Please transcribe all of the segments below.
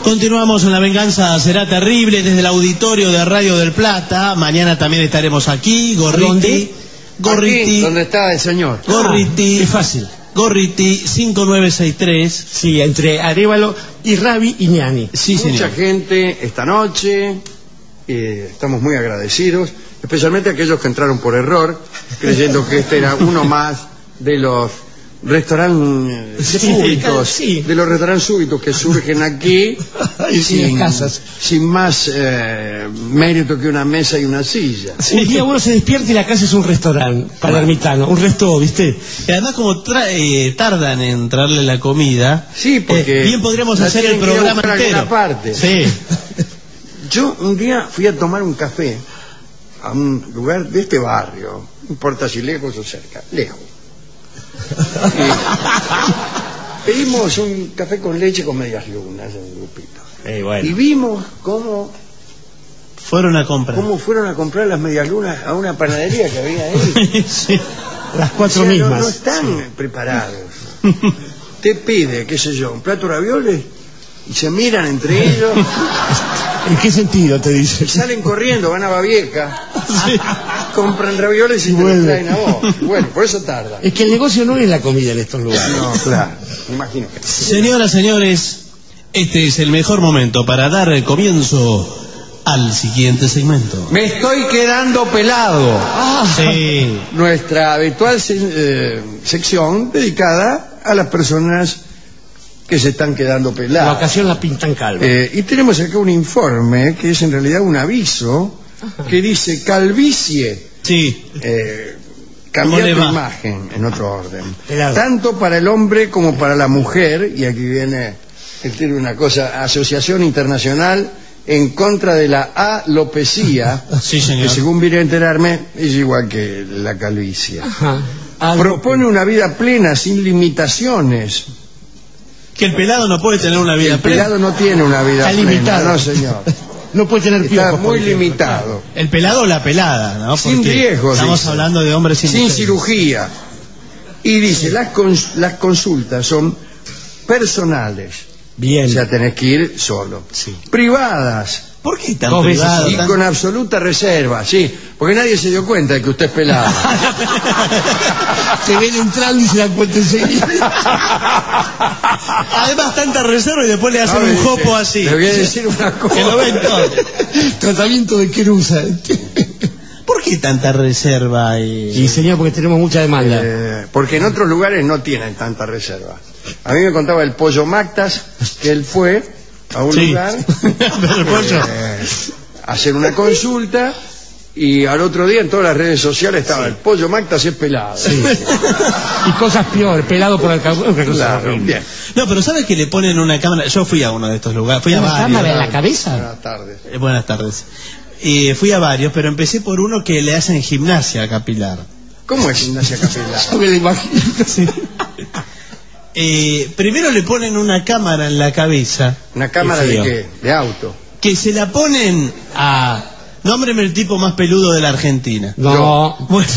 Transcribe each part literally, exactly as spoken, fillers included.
Continuamos en La Venganza Será Terrible desde el auditorio de Radio del Plata. Mañana también estaremos aquí. Gorriti. Gorriti. Aquí, ¿dónde está el señor? Gorriti. Ah, es fácil. Gorriti cinco nueve seis tres. Sí, entre Arévalo y Rabi y Ñani. Sí, Mucha señor. gente esta noche. Eh, estamos muy agradecidos, especialmente aquellos que entraron por error, creyendo que este era uno más de los restaurantes Sí, súbitos, sí. de los restaurantes súbitos que surgen aquí Y sin, las casas. sin más eh, mérito que una mesa y una silla. Un día uno se despierta y la casa es un restaurante palermitano, un resto, ¿viste? Y además como tra- eh, tardan en traerle la comida, Sí, porque eh, bien podríamos la hacer el tienen que ir a programa buscar a entero. alguna parte. Sí. Yo un día fui a tomar un café a un lugar de este barrio, no importa si lejos o cerca, lejos. Y pedimos un café con leche con medias lunas en el grupito. Eh, bueno. Y vimos cómo, Fueron a comprar. cómo fueron a comprar las medias lunas a una panadería que había ahí. Sí. Las cuatro O sea, no- mismas. No, están preparados. Te pide, qué sé yo, un plato de ravioles y se miran entre ellos ¿En qué sentido te dice? y salen corriendo, van a Babieca, Sí. compran ravioles y, Y te los vuelven. traen a vos. Y bueno, por eso tarda. Es que el negocio no es la comida en estos lugares. No, claro, me imagino que sí. Señoras, señores, este es el mejor momento para dar el comienzo al siguiente segmento. Me estoy quedando pelado. Sí. Nuestra habitual se- eh, sección dedicada a las personas que se están quedando La peladas. ocasión la pintan calva. Eh, y tenemos acá un informe que es en realidad un aviso que dice calvicie. Sí. Eh, ¿Cómo cambiar le tu va? imagen en otro orden. Pelado. Tanto para el hombre como para la mujer, y aquí viene, él tiene una cosa, Asociación Internacional en contra de la alopecia, Sí, que señor. según vine a enterarme es igual que la calvicie. Ajá. Algo- Propone una vida plena, sin limitaciones. Que el pelado no puede tener una vida El plena. pelado no tiene una vida Está plena, limitado. no señor. No puede tener Está piojos. por muy ejemplo. limitado. El pelado o la pelada, ¿no? Sin Porque riesgos, estamos dice. hablando de hombres sin, Sin mujeres. cirugía. Y dice, las, cons- las consultas son personales, Bien. o sea, tenés que ir solo. Sí. Privadas ¿Por qué tan Dos veces privado? y tan- con absoluta reserva, sí, porque nadie se dio cuenta de que usted es pelado. Se ven entrando y se dan cuenta enseguida. Además tanta reserva y después le hacen No, un dice, jopo así. Le voy a decir una cosa. Que lo ven todo. Tratamiento de querusa. ¿Por qué tanta reserva? Y... Y señor, porque tenemos mucha demanda. Eh, porque en otros lugares no tienen tanta reserva. A mí me contaba el Pollo Mactas que él fue a un Sí. lugar Pero el pollo. eh, a hacer una consulta y al otro día en todas las redes sociales estaba el Pollo Mactas es pelado. Y cosas peores, pelado por el cabo. Claro, bien. No, pero ¿sabes que le ponen una cámara? Yo fui a uno de estos lugares, fui a ¿Una varios. cámara en la cabeza? Buenas tardes. Eh, buenas tardes. Eh, fui a varios, pero empecé por uno que le hacen gimnasia capilar. ¿Cómo es gimnasia capilar? Yo me lo imagino. Eh, primero le ponen una cámara en la cabeza, ¿Una cámara Qué de feo. qué? De auto. que se la ponen a... Nómbreme el tipo más peludo de la Argentina. No. Bueno.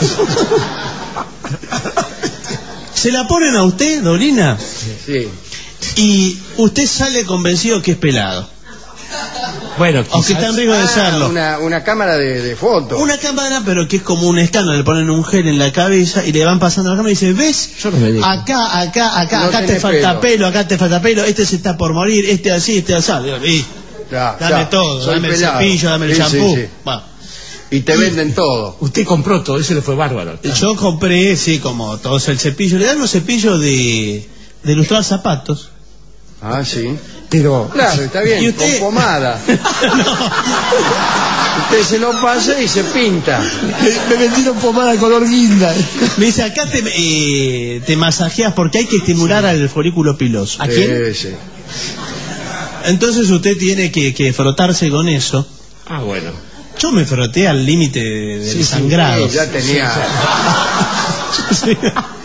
Se la ponen a usted, Dolina, Sí. y usted sale convencido que es pelado. Bueno, Aunque está en riesgo de Ah, serlo. una, una cámara de, de fotos. Una cámara, pero que es como un escáner, le ponen un gel en la cabeza y le van pasando la cámara y dicen, ¿ves? Yo no me digo. Acá, acá, acá, No acá te tenés falta pelo. pelo. acá te falta pelo, este se está por morir, este así, este así. Digo, y, Ya, dame ya, todo, soy dame pelado. el cepillo, dame el Sí, champú. sí, sí. Bueno, Y te venden todo. Usted compró todo, eso le fue bárbaro. yo compré, sí, como todos el cepillo, le dan un cepillo de, de ilustrar zapatos. Ah, sí. Pero, Claro, está bien, ¿Y usted? con pomada. Usted se lo pasa y se pinta. me, me vendieron pomada color guinda. Me dice, acá te, eh, te masajeas porque hay que estimular al folículo piloso. ¿A quién? Sí, sí. Entonces usted tiene que, que frotarse con eso. Ah, bueno. Yo me froté al límite de- del Sí, sí, sangrado. Sí, ya tenía. Sí.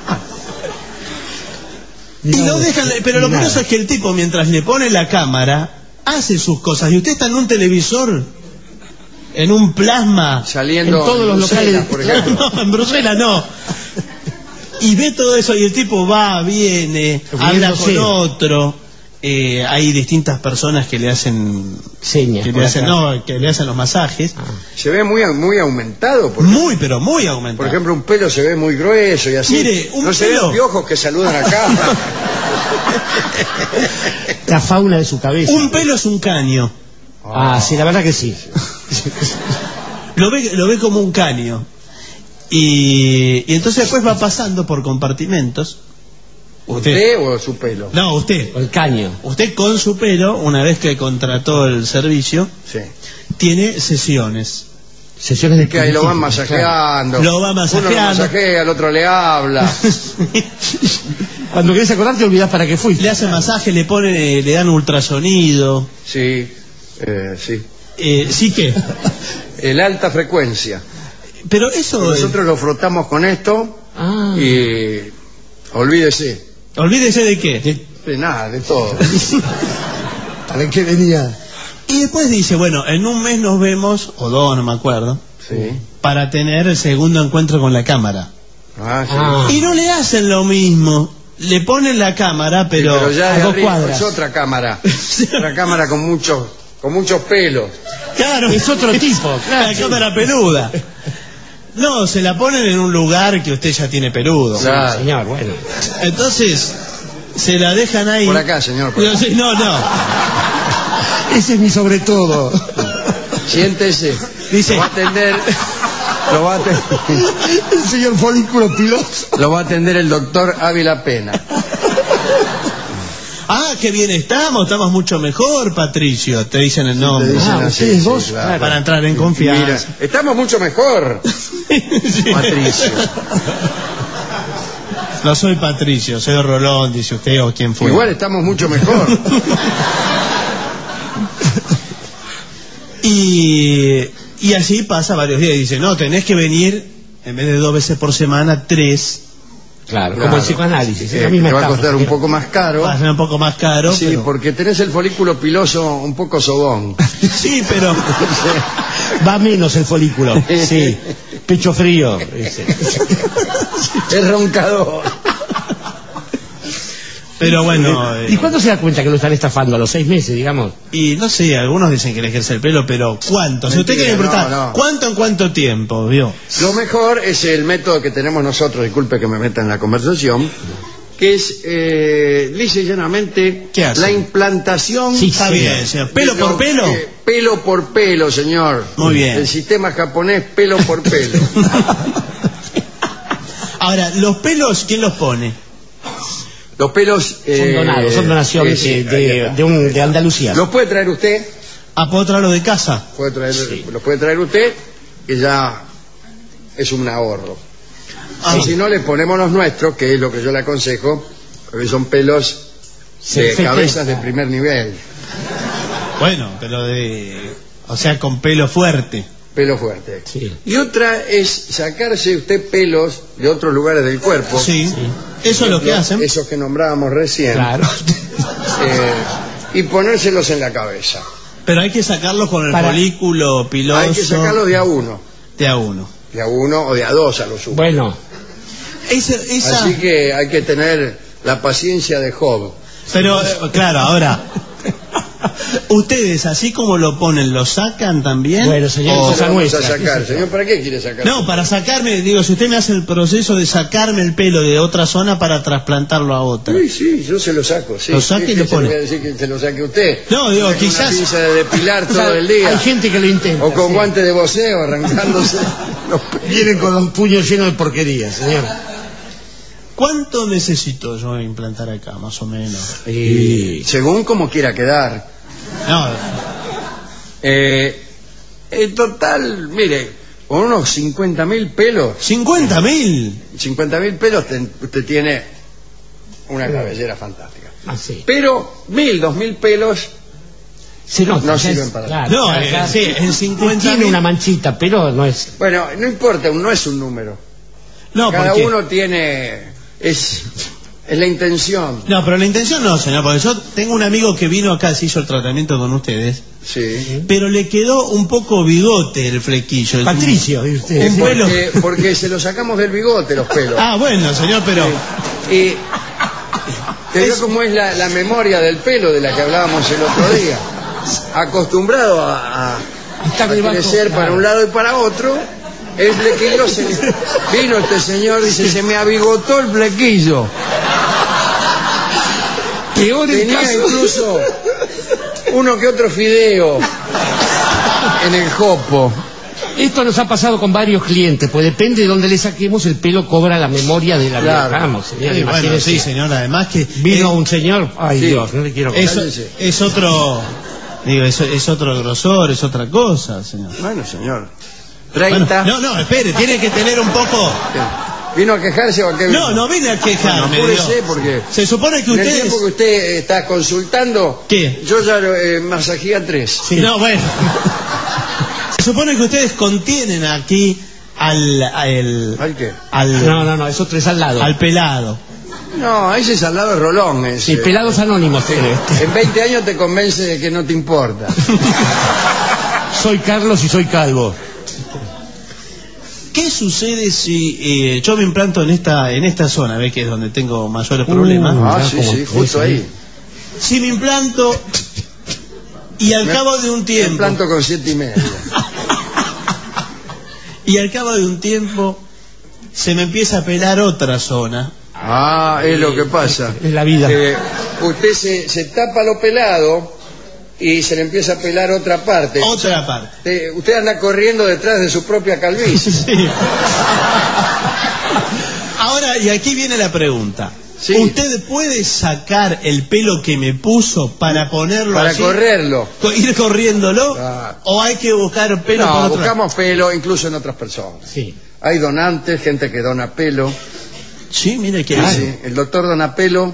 Y lo dejan, pero lo Nada. curioso es que el tipo, mientras le pone la cámara, hace sus cosas. Y usted está en un televisor, en un plasma. Saliendo En todos los Bruselas, locales. por ejemplo. No, en Bruselas no. Y ve todo eso y el tipo va, viene, habla Riéndose. con otro. eh, hay distintas personas que le hacen Señas. que por le hacen, acá. no, que le hacen los masajes. Ah. Se ve muy, muy aumentado. Porque, Muy, pero muy aumentado. por ejemplo, un pelo se ve muy grueso y así. Mire, un no se pelo- ven piojos que saludan acá. La fauna de su cabeza. Un pelo es un caño. Ah, sí, la verdad que sí. Lo ve, lo ve como un caño. Y, y entonces después va pasando por compartimentos. ¿Usted o su pelo? No, usted. El caño. Usted con su pelo, una vez que contrató el servicio, Sí. tiene sesiones. Sesiones de Que ahí lo van espiritismo, masajeando. Lo va masajeando. Uno lo masajea, el otro le habla. claro. Cuando querés acordar te olvidás para qué fuiste. Le hace masaje, le pone, le dan ultrasonido. Sí, eh, sí. Eh, sí que. El alta frecuencia. Pero eso. Nosotros lo frotamos con esto Ah. y olvídese eh, olvídese de qué. de nada, de todo. ¿Para qué venía? Y después dice, bueno, en un mes nos vemos, o dos, no me acuerdo, Sí. para tener el segundo encuentro con la cámara. Ah, sí. Ah. Y no le hacen lo mismo. Le ponen la cámara, pero, Sí, pero ya a de dos arriba cuadras. es otra cámara. Otra cámara con muchos con muchos pelos. claro, Es otro tipo, claro. la cámara peluda. No, se la ponen en un lugar que usted ya tiene peludo. Claro. Señor, bueno. Entonces, se la dejan ahí. Por acá, señor. por No, acá. sí, no, no. Ese es mi sobre todo. Siéntese. Dice- Lo va a atender. Lo va a atender, El señor folículo piloso. lo va a atender el doctor Ávila Pena. Ah, qué bien estamos, estamos mucho mejor, Patricio. Te dicen el Te nombre. dicen Ah, así, ustedes sí, dos, claro. Para entrar en confianza. Mira, estamos mucho mejor, Sí. Patricio. No soy Patricio, soy Rolón, dice usted, o quién fue. Igual estamos mucho mejor. Y, y así pasa varios días. Dice, no, tenés que venir, en vez de dos veces por semana, tres. Claro, Claro. como el psicoanálisis. Es Eh, la misma te va a etapa, costar un señor. poco más caro. Va a ser un poco más caro. Sí, pero... porque tenés el folículo piloso un poco sobón. Sí, pero... Va menos el folículo. Sí. Pecho frío. Ese. Es roncador. Pero bueno... eh, ¿Y cuándo se da cuenta que lo están estafando? A los seis meses, digamos. Y no sé, algunos dicen que le ejerce el pelo, pero ¿cuánto? Si usted Mentira, quiere preguntar, no, no. ¿cuánto en cuánto tiempo, vio? Lo mejor es el método que tenemos nosotros, disculpe que me meta en la conversación, que es, eh, lisa y llanamente, ¿Qué hace? la implantación. Sí, Está sí. bien, señor. ¿Pelo de lo por pelo? que- pelo por pelo, señor. Muy bien. El sistema japonés, pelo por pelo. Ahora, ¿los pelos quién los pone? Los pelos... Son eh, donados, son donaciones eh, sí, de, ahí de, está. de, un, de Andalucía. ¿Los puede traer usted? ¿A puedo traerlo de casa? Puede traer, Los puede traer usted, que ya es un ahorro. Ah, Y si no, le ponemos los nuestros, que es lo que yo le aconsejo, porque son pelos Se de festeja. cabezas de primer nivel. Bueno, pero de... O sea, con pelo fuerte. Pelo fuerte. Sí. Y otra es sacarse usted pelos de otros lugares del cuerpo. Sí. Eso es lo que hacen. Esos que nombrábamos recién. Claro. eh, y ponérselos en la cabeza. Pero hay que sacarlos con el Para- folículo piloso. Hay que sacarlos de a uno. de a uno. De a uno o de a dos a lo sumo. Bueno, Esa, esa... Así que hay que tener la paciencia de Job. Pero, eh, claro, ahora... ¿Ustedes, así como lo ponen, lo sacan también? bueno, señor, O cosa vamos nuestra. a sacar. Señor, ¿para qué quiere sacar? No, para sacarme, digo, si usted me hace el proceso de sacarme el pelo de otra zona para trasplantarlo a otra. Sí, sí, yo se lo saco. Sí. Lo saca y Sí, lo que se pone. voy a decir que se lo saque usted. No, digo, Saque quizás- Una pinza de depilar O sea, todo el día. Hay gente que lo intenta. O con sí. guantes de voceo arrancándose los pelos. Vienen con los puños llenos de porquería, señor. ¿Cuánto necesito yo implantar acá, más o menos? Y... Según como quiera quedar. No, Eh, en total, mire, con unos cincuenta mil pelos, cincuenta mil. cincuenta mil pelos ten- usted tiene una cabellera fantástica. Ah, sí. Pero mil, dos mil pelos, Se nota, No ya sirven es- para claro, No, cada- eh, cada- sí, en cincuenta tiene mil. una manchita, pero no es. bueno, no importa, no es un número. No, Cada porque... uno tiene, es, es la intención. No, pero la intención no, señor, porque yo tengo un amigo que vino acá, se hizo el tratamiento con ustedes, Sí. pero le quedó un poco bigote el flequillo. Patricio, ¿y usted? Un pelo. Porque, porque se lo sacamos del bigote los pelos. Ah, bueno, señor, pero... Y Que vio cómo es la, la memoria del pelo de la que hablábamos el otro día. Acostumbrado a, a, a crecer para un lado y para otro, el flequillo se... Vino este señor, dice, se me abigotó el flequillo. Peor el Tenía caso. incluso uno que otro fideo en el jopo. Esto nos ha pasado con varios clientes, pues depende de dónde le saquemos, el pelo cobra la memoria de la Claro. Vamos, señor, Sí, bueno, imagínese. sí, señor, además que Vino eh, un señor, ay sí. Dios, no le quiero es, contar. Cállese. es otro, digo, es, es otro grosor, es otra cosa, señor. Bueno, señor. Bueno, treinta. no, no, espere, tiene que tener un poco... ¿Vino a quejarse o a qué vino? No, no vine a quejarme. Bueno, digo. apúrese porque Se supone que en el ustedes... tiempo que usted está consultando, ¿Qué? yo ya eh, masajé a tres. Sí. No, bueno. Se supone que ustedes contienen aquí al... al, ¿Al qué? al, No, no, no, es otro, es al lado. al pelado. No, ese es al lado de Rolón. Ese. Y pelados anónimos tiene. En veinte años te convence de que no te importa. Soy Carlos y soy calvo. ¿Qué sucede si eh, yo me implanto en esta en esta zona, ve que es donde tengo mayores problemas? Uh. Ah, ya sí, como sí, justo tres, ahí. Si me implanto y al Me- cabo de un Me tiempo planto con siete y media. y al cabo de un tiempo se me empieza a pelar otra zona. Ah, es lo que pasa. Es la vida. Eh, usted se, se tapa lo pelado y se le empieza a pelar otra parte. Otra parte. Eh, usted anda corriendo detrás de su propia calvicie. Sí. Ahora, y aquí viene la pregunta. Sí. ¿Usted puede sacar el pelo que me puso para ponerlo Para allí? correrlo. Co- ¿Ir corriéndolo? Claro. ¿O hay que buscar pelo por No, otro lado? buscamos pelo incluso en otras personas. Sí. Hay donantes, gente que dona pelo. Sí, mire que... Sí, sí, el doctor dona pelo.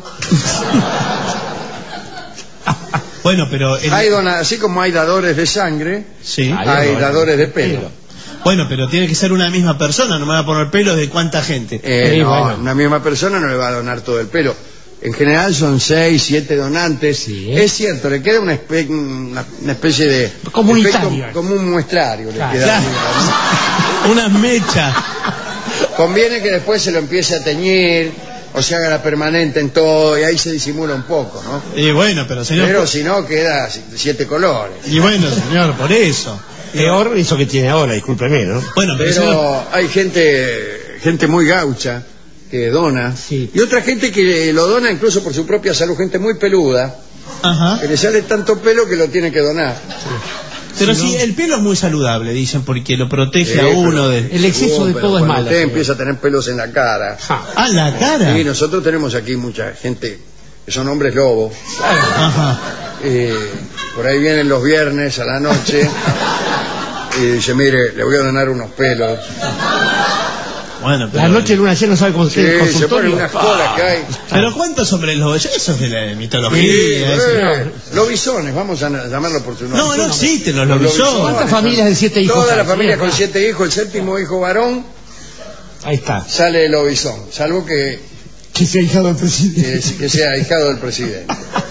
Bueno, pero... el- Hay dona, así como hay dadores de sangre, Sí. Hay hay dadores dadores de de pelo. pelo. Bueno, pero tiene que ser una misma persona, no me va a poner pelo de cuánta gente. Eh, Sí, no, bueno. una misma persona no le va a donar todo el pelo. En general son seis, siete donantes. Sí. Es cierto, le queda una, espe- una, una especie de... Comunitario. efecto como un muestrario. Le Claro. queda. Claro. Unas mechas. Conviene que después se lo empiece a teñir o se haga la permanente en todo y ahí se disimula un poco, ¿no? Y bueno, pero señor... Pero si no, queda siete colores. Y bueno, señor, por eso. Peor eso que tiene ahora, discúlpeme, ¿no? Bueno, pero, señor... Pero hay gente gente muy gaucha que dona Sí. y otra gente que lo dona incluso por su propia salud, gente muy peluda Ajá. que le sale tanto pelo que lo tiene que donar. Pero Si sí, no- el pelo es muy saludable, dicen, porque lo protege Sí, a uno pero- de... El exceso Oh, de pero todo es cuando malo. usted señor. empieza a tener pelos en la cara. Ja. Ah, la cara. Sí, nosotros tenemos aquí mucha gente que son hombres lobos. Ajá. Eh, por ahí vienen los viernes a la noche y dice, mire, le voy a donar unos pelos. Bueno, pero... La noche de luna llena no sabe cómo Sí, el se consultorio. ponen unas colas que hay. Pero ¿cuántos hombres lo... Eso es de la mitología. Sí, eso. eh, lobisones, vamos a na- llamarlo por su nombre. No, no existen los Los lobisones. lobisones. ¿Cuántas familias de siete hijos Toda hay? la familia Sí, con acá. siete hijos, el séptimo hijo varón, Ahí está. sale el lobizón, salvo que, Que se ha hijado el que, presidente. que sea ahijado del presidente.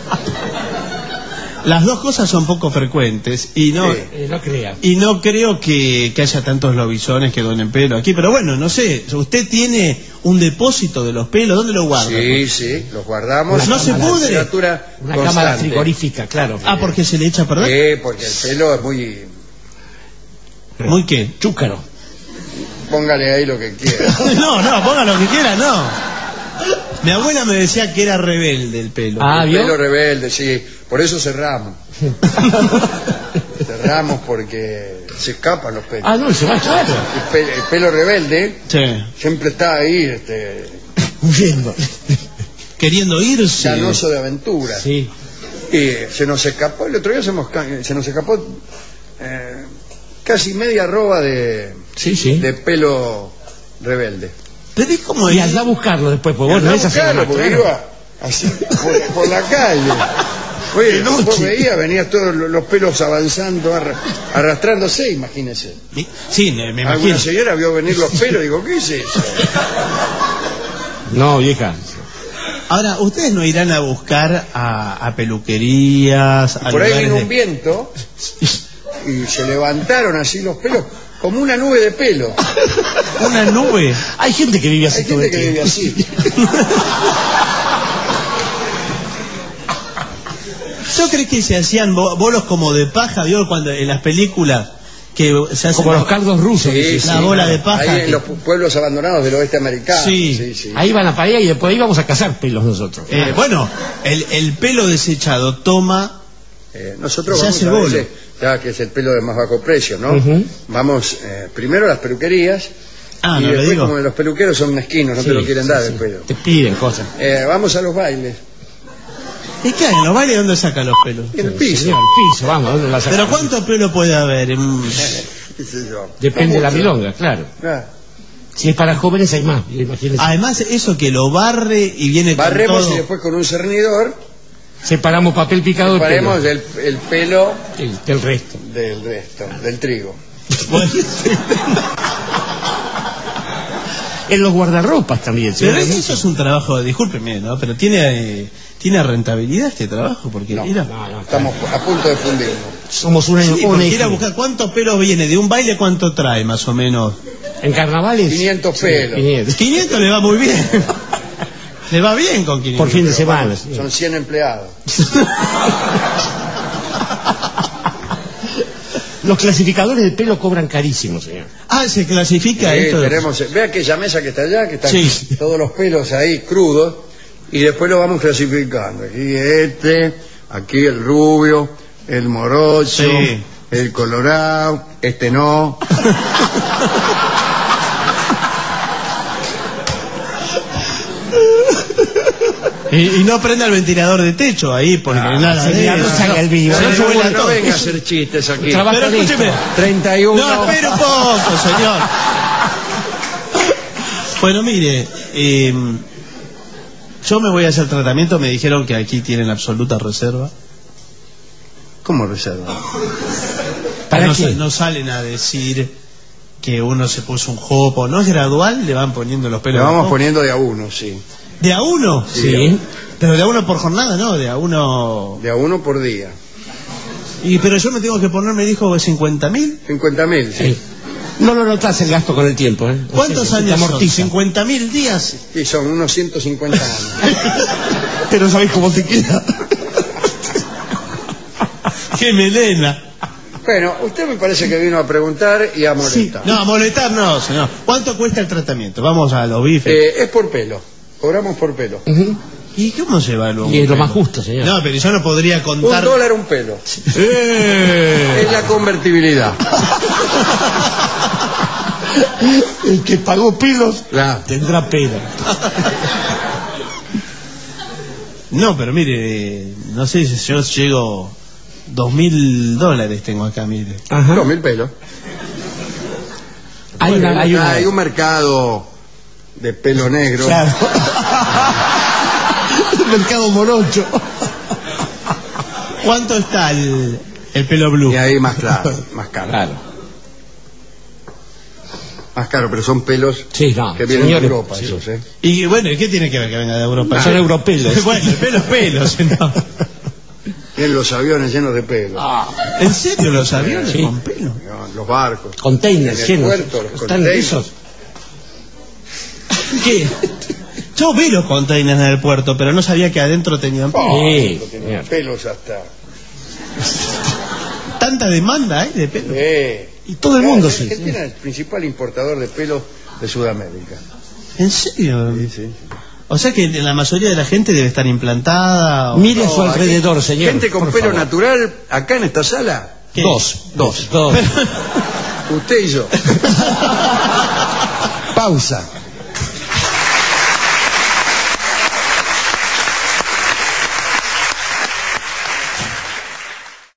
Las dos cosas son poco frecuentes y no... Sí. Eh, no crea. Y no creo que, que haya tantos lobisones que donen pelo aquí, pero bueno, no sé, ¿usted tiene un depósito de los pelos? ¿Dónde lo guarda? Sí, sí, los guardamos. ¿No se a pudre? temperatura Una constante. cámara frigorífica, claro. Ah, porque se le echa a perder. Sí, porque el pelo es muy... ¿Muy qué? Chúcaro. Póngale ahí lo que quiera. No, no, ponga lo que quiera, no. Mi abuela me decía que era rebelde el pelo. Ah, El ¿vio? pelo rebelde, sí. Por eso cerramos. Cerramos porque se escapan los pelos. Ah, no, se va claro. El, pe- el pelo rebelde Sí. siempre está ahí, este, Huyendo. Queriendo irse. ganoso de aventura. Sí. Y se nos escapó, el otro día se, nos ca- se nos escapó eh, casi media roba de, Sí, sí. de pelo rebelde. Pero es como Y el- anda a buscarlo después, pues Y vos no andaba es así. a buscarlo, nomás, porque claro. iba así por, por la calle. Oye, vos veías, venías todos los los pelos avanzando, arra- arrastrándose, imagínese. Sí, me, me Alguna imagino. señora vio venir los pelos y digo, ¿qué es eso? No, vieja. Ahora, ¿ustedes no irán a buscar a, a peluquerías, a Por ahí lugares vino de- un viento y se levantaron así los pelos, como una nube de pelo. una nube? Hay gente que vive así Hay todo gente el que vive tiempo. así. ¿Yo crees que se hacían bo- bolos como de paja, vio, cuando en las películas? Que se hacen Como los caldos rusos. Sí, la sí, bola claro. de paja. Ahí en que- los pu- pueblos abandonados del oeste americano. Sí. sí, sí. Ahí van a paella y después ahí vamos a cazar pelos nosotros. Eh, bueno, el, el pelo desechado toma... Eh, nosotros Se vamos hace a bolo. veces, ya que es el pelo de más bajo precio, ¿no? Ujú. Vamos eh, primero a las peluquerías Ah, y no le después, digo. como los peluqueros son mezquinos, no Sí, te lo quieren sí, dar sí. el pelo. Te piden cosas. Eh, vamos a los bailes, ¿Y qué hay? ¿En los bailes dónde sacan los pelos? en el piso. Señor, el piso, vamos, ¿dónde la ¿Pero sacamos? cuánto pelo puede haber? Mm. ¿Qué sé yo? Depende de la Mucho. milonga, claro. Ah, Si es para jóvenes hay más, imagínense. Además, eso que lo barre y viene con barremos todo. y después con un cernidor Separamos papel picado del separemos pelo. el, el pelo Del, del resto. del resto, del trigo. Bueno, En los guardarropas también. pero señor. eso es un trabajo, discúlpeme, ¿no? Pero tiene eh, tiene rentabilidad este trabajo, porque No, mira, No, no, Estamos a punto de fundirnos. somos una, sí, una porque ir a hija. buscar cuántos pelos viene de un baile, cuánto trae más o menos. En carnavales. quinientos pelos. quinientos. quinientos le va muy bien. Le va bien con quinientos. Por fin de Pero semana. vamos, sí. son cien empleados. Los clasificadores de pelo cobran carísimo, señor. Ah, se clasifica Sí, esto. tenemos, ve aquella mesa que está allá, que están Sí. todos los pelos ahí crudos, y después lo vamos clasificando. Aquí este, aquí el rubio, el morocho, Sí. el colorado, este no. Y, y no prenda el ventilador de techo ahí, porque Ah, nada de señor, eso. no salga el vivo. Se No, lo no, vuela no, todo. venga a hacer chistes aquí. Trabaja Pero de esto. escúcheme. treinta y uno. No, espera un poco, señor. Bueno, mire, eh, yo me voy a hacer tratamiento, me dijeron que aquí tienen absoluta reserva. ¿Cómo reserva? ¿Para no, qué? sa- no salen a decir que uno se puso un jopo, ¿no es gradual? Le van poniendo los Le pelos. vamos ¿no? poniendo de a uno, sí. ¿De a uno? Sí. Pero de a uno por jornada, ¿no? De a uno... De a uno por día. Y pero yo me tengo que poner, me dijo, cincuenta mil. cincuenta mil, sí. Sí. No lo notas el gasto con el tiempo, ¿eh? ¿Cuántos O sea, se te años son? amortiza. cincuenta mil días. Sí, son unos ciento cincuenta años. Pero sabés cómo te queda. ¡Qué melena! Bueno, usted me parece que vino a preguntar y a molestar. No, a molestar no, señor. ¿Cuánto cuesta el tratamiento? Vamos a los bifes. Eh, es por pelo. Cobramos por pelo. Ujú. ¿Y cómo se va Y es lo más justo, señor. No, pero yo no podría Un contar... dólar un pelo. ¡Eh! Es la convertibilidad. El que pagó pelos Claro. tendrá pelo. No, pero mire, no sé si yo llego... Dos mil dólares tengo acá, mire. Ajá. Dos mil pelos. Hay una, hay una... Hay un mercado de pelo negro. Claro. El mercado morocho. ¿Cuánto está el, el pelo blue? Y ahí más claro, más caro. Claro. Más caro, pero son pelos Sí, no. que vienen señores, de Europa, sí. esos, ¿eh? Y bueno, ¿y qué tiene que ver que venga de Europa? Son europelos. Bueno, el pelo es pelo, señor. Tienen los aviones llenos de pelo. Ah, ¿En serio los aviones Sí. con pelo? No, los barcos. containers En el llenos. puerto, los Están containers. esos. ¿Qué? Yo vi los containers en el puerto, pero no sabía que adentro tenían pelo. Oh, Sí, tienen señor. pelos hasta. Tanta demanda hay de pelo. Eh. Y todo el mundo, sí. Argentina es el principal importador de pelos de Sudamérica. ¿En serio? Sí, sí. O sea que la mayoría de la gente debe estar implantada. O... Mire a su No, aquí, alrededor, señor. Gente con por pelo favor. natural, acá en esta sala, ¿Qué? Dos. Dos. Dos. usted y yo. Pausa.